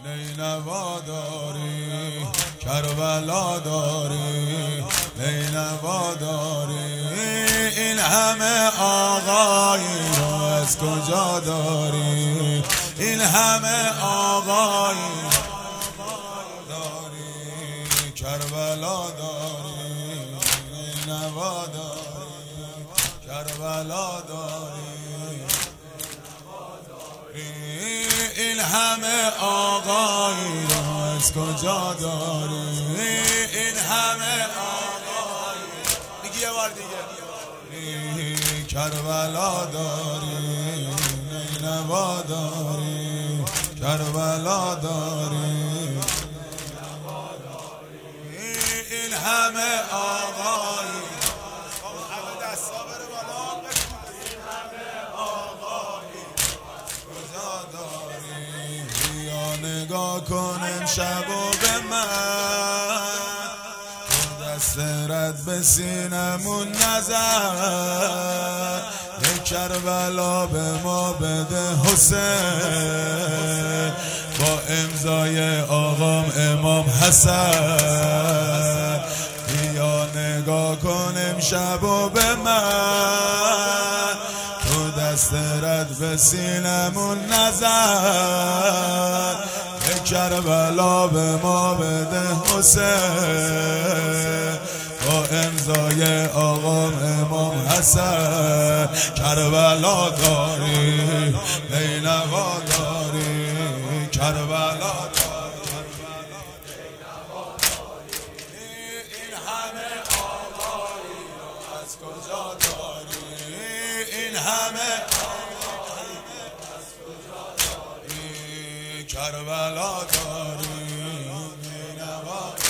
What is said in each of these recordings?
نینوا داری، کربلا داری، نینوا داری. این همه آقایی رو از کجا داری؟ این همه آقایی داری، کربلا داری، نینوا داری، کربلا داری. این همه آقایی رو از کجا داری؟ این همه آقایی میگی یه بار دیگه. کربلا داری، نینوا داری، کربلا داری. این همه آقایی همه دستا بره بالا. این همه آقایی کجا داری؟ بیا نگاه کن امشب و به من، دست رد به سینمون نزن. یک کربلا به ما بده حسین، با امضای آقام امام حسن. بیا نگاه کن امشب و به من، تو دست رد به سینمون نزن. یک کربلا به ما بده حسین، با امضای آقام امام حسن. کربلا داری، نینوا داری، کربلا داری. این همه آقایی رو از کجا داری؟ این همه آقایی از کجا داری؟ کربلا داری، نینوا داری.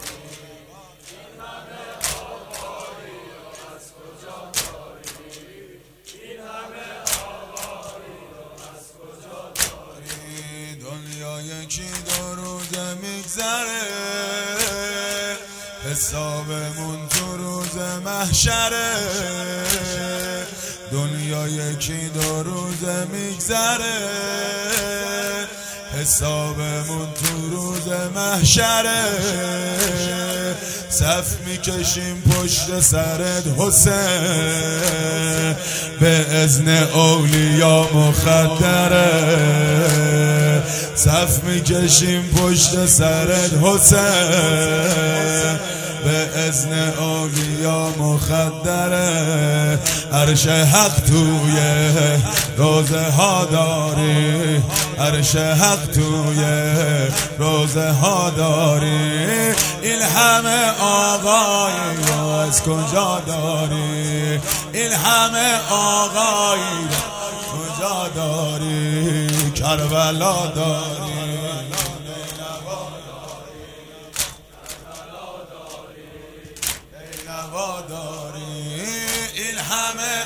یکی دو روزه میگذره، حسابمون تو روز محشره. دنیا یکی دو روزه میگذره، حسابمون تو روز محشره. صف میکشیم پشت سرت حسین، به اذن اولیا مخدره. صف میکشیم پشت سرت حسین، به اذن اولیا مخدره. عرش حق توی روزه ها داری، عرش حق توی روزه ها داری. این همه آقایی رو از کجا داری؟ این همه آقایی رو کجا داری؟ کربلا داری، نینوا داری. این همه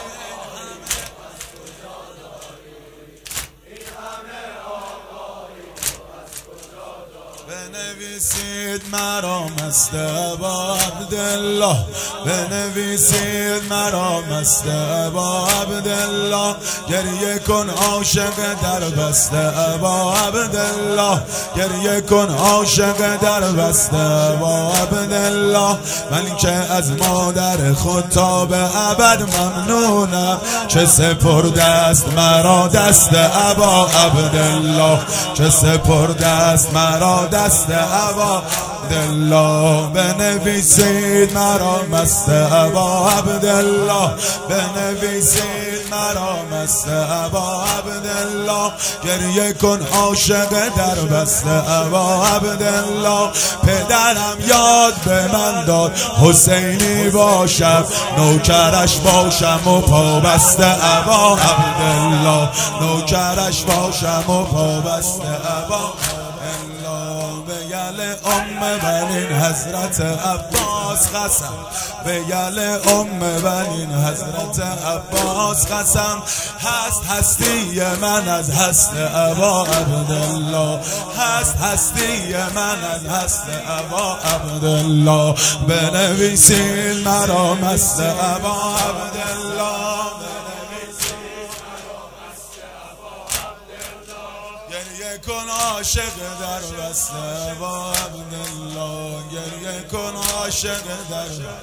بنویسید مرا مست ابا عبدالله، بنویسید مرا مست ابا عبدالله. گریه کن عاشق در بسته ابا عبدالله، گریه کن عاشق در بسته ابا عبدالله. من که از مادر خود تا به ابد ممنونم، که سپرده است مرا دست ابا عبدالله، که سپرده است مرا دست ابا عبدالله. بنویسید مرا مست ابا عبدالله، بنویسید مرا مست ابا عبدالله. گریه کن عاشق در بست ابا عبدالله. پدرم یاد به من داد حسینی باشم، نوکرش باشم و پابست ابا عبدالله، نوکرش باشم و پابست ابا. به یل بنین حضرت عباس قسم، به یل بنین حضرت عباس قسم. هست هستی من از هست ابا عبدالله، هست هستی من از هست ابا عبدالله. بنویسین مرا مست ابا عبدالله، گریه کن عاشق در بسته با عبدالله، گریه کن عاشق در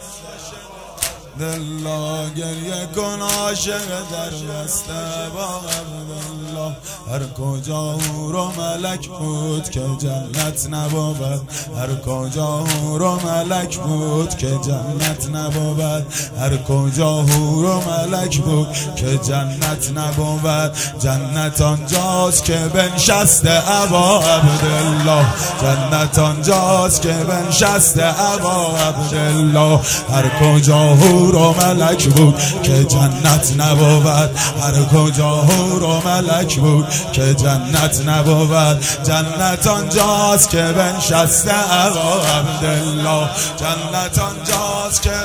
دلا، گریه کن عاشق در بسته با عبدالله. هر کجا حور و ملک بود که جنت نبود، هر کجا حور و ملک بود که جنت نبود، هر کجا حور و ملک بود که جنت نبود. جنت آنجاست که بنشسته ابا عبدالله، جنت آنجاست که بنشسته ابا عبدالله. هر کجا حور و ملک بود که جنت نبود، هر کجا حور و ملک بود که جنت نبود. جنت آنجاست که بنشسته ابا عبدالله، جنت آنجاست که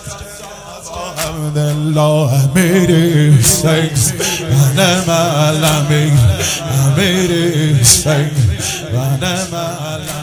عبدالله. امیر سیز ونعم الامیر، امیر سیز ونعم الامیر.